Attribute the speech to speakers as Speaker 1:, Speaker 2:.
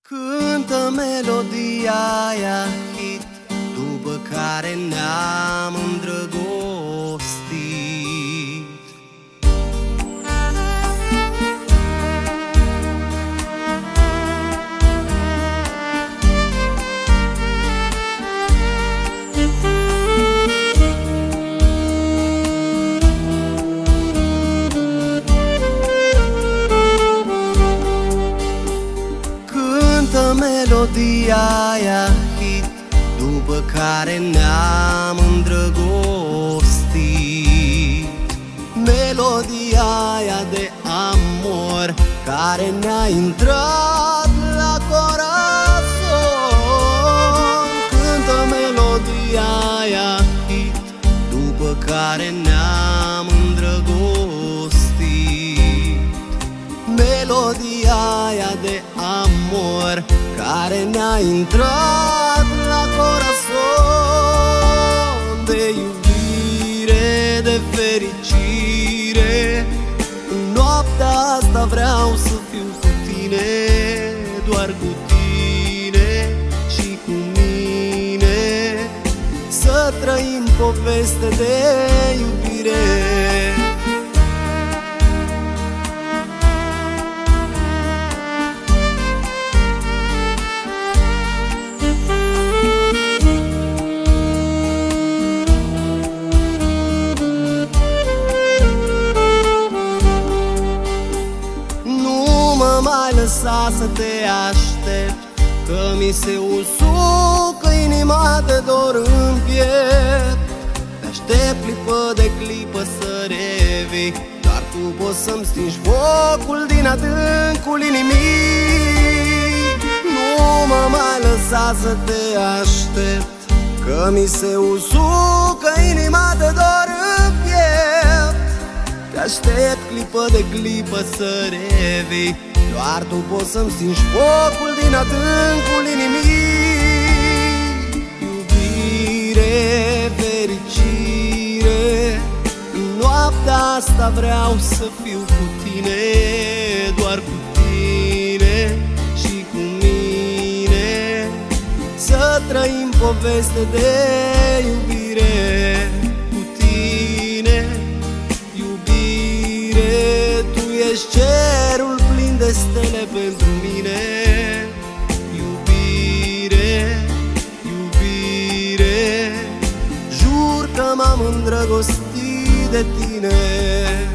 Speaker 1: Cântă melodia aia hit, după care ne-am îndrăgostit. Cântă melodia aia hit, după care ne-am îndrăgostit. Melodia aia de amor care ne-a intrat la corazon. Cântă melodia aia hit, după care ne-am îndrăgostit. Melodia aia de amor care ne-a intrat la corazon. De iubire, de fericire, în noaptea asta vreau să fiu cu tine, doar cu tine și cu mine, să trăim poveste de iubire. Mai lăsa să te aștept, că mi se usucă inima de dor în piept. Te aștept clipă de clipă să revii, doar tu poți să-mi stingi focul din adâncul inimii. Nu mă mai lăsa să te aștept, că mi se usucă inima de dor în piept. Te aștept clipă de clipă să revii, doar tu poți să-mi stingi focul din adâncul inimii. Iubire, fericire, în noaptea asta vreau să fiu cu tine, doar cu tine și cu mine, să trăim poveste de iubire. Cu tine, iubire, tu ești cerul plin de stele pentru mine. Iubire, iubire, jur că m-am îndrăgostit de tine.